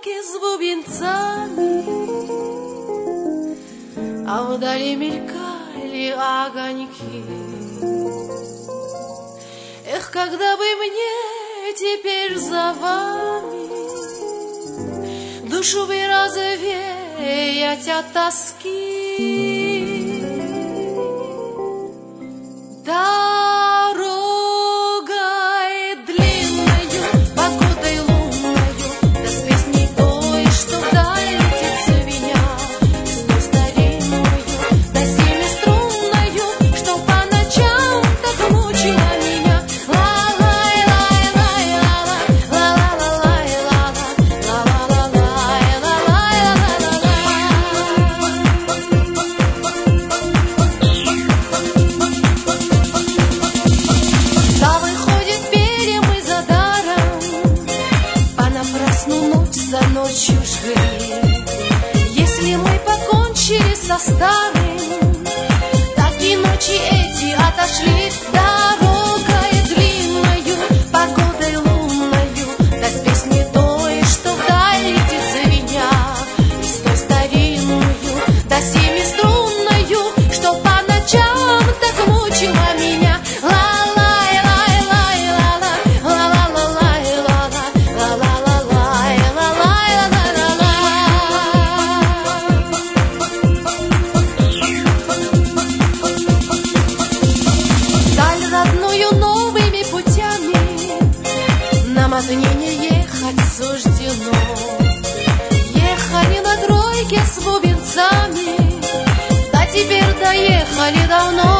тройке с бубенцами, а вдали мелькали огоньки. Эх, когда бы мне теперь за вами душу бы развеять от тоски. Дорогой длинною, погодой лунною, да с песней той, что вдаль летит звеня, и с той старинною, да семиструнною, что по ночам так мучила меня. За ночью жгли. Если мы покончили со старым, так и ночи эти отошли. Дорогой длинною, погодой лунною, да с песней той, что вдаль летит звеня, и с той старинною, да семиструнною, что по ночам так мучила меня. Новыми путями нам отныне ехать суждено. Ехали на тройке с бубенцами, а теперь доехали давно.